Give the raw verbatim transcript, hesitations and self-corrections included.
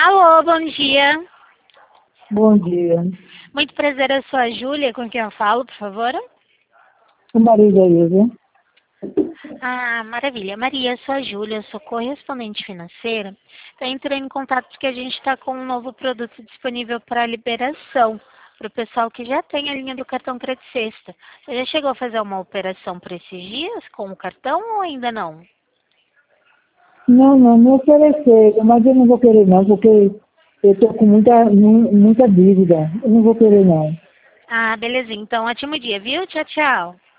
Alô, bom dia. Bom dia. Muito prazer, eu sou a Júlia, com quem eu falo, por favor? O marido aí, viu? Ah, maravilha. Maria, eu sou a Júlia, eu sou correspondente financeira. Eu entrei em contato porque a gente está com um novo produto disponível para liberação, para o pessoal que já tem a linha do cartão Crédito Sexta. Você já chegou a fazer uma operação por esses dias com o cartão ou ainda não? Não, não, me ofereceram, mas eu não vou querer não, porque eu estou com muita, mu- muita dívida. Eu não vou querer não. Ah, belezinha. Então, ótimo dia, viu? Tchau, tchau.